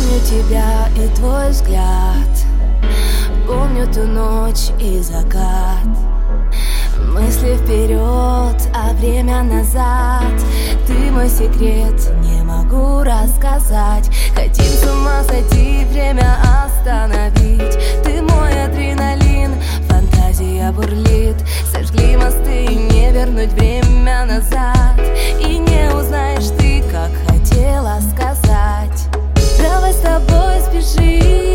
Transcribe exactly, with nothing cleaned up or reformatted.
Помню тебя и твой взгляд, помню ту ночь и закат. Мысли вперед, а время назад. Ты мой секрет, не могу рассказать. Хотим с ума сойти, время остановить. Ты мой адреналин, фантазия бурлит. Сожгли мосты и не вернуть время назад. И не узнаешь ты, как хотела сказать. Давай с тобой спеши.